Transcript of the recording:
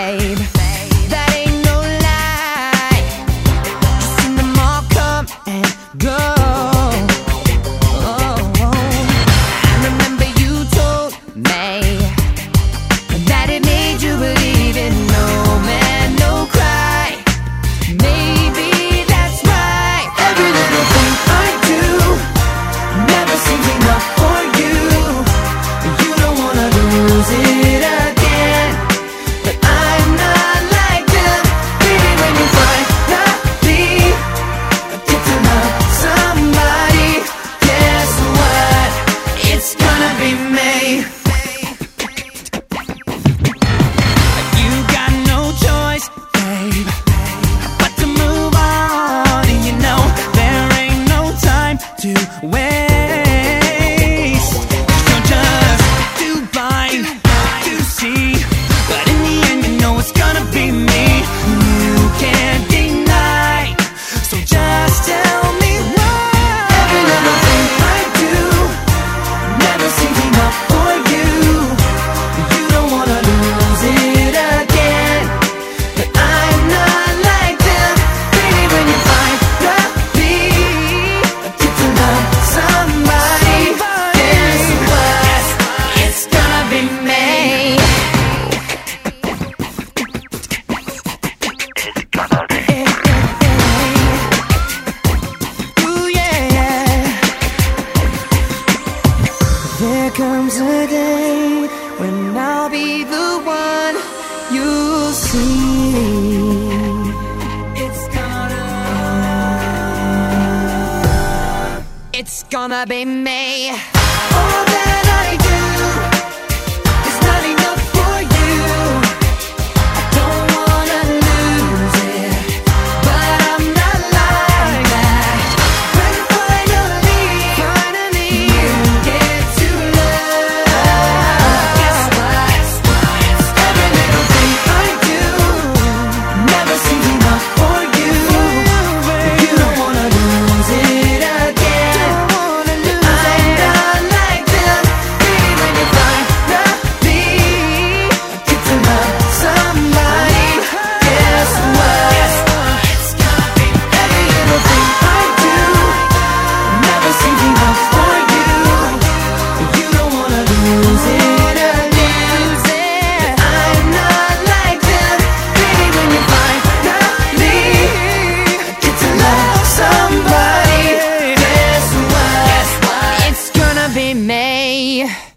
babe. That ain't no lie. Just seen them all come and go. I remember you told me that it made you believe in no man, no cry. Maybe that's right. Every little thing I do never seems enough for you. You don't wanna lose it again, but I'm not like them. Baby, when you finally get to love somebody, guess what? It's gonna be me. You got no choice, babe, but to move on. And you know there ain't no time to waste. You're just too blind to see, but in the end you know it's gonna be me. You can't deny, so just tell me why. Every little thing I do never seems enough for you. You don't wanna lose it again, but I'm not like them. Baby, when you finally get to love somebody, guess what? It's gonna be me. Ooh, yeah. There comes a day when I'll be the one you'll see. It's gonna be me. All that I do is not enough for you. I don't wanna lose it, but I'm not like that. When finally you get to love, guess what? Every little thing I do never seems enough for you. You don't wanna lose it again. I'm not like them. Baby, when you finally get to love somebody, guess what? It's gonna be every little thing I do never seems enough for you. You don't wanna lose it again. I'm not like them. Baby, when you finally get to love somebody, guess what? It's gonna be me.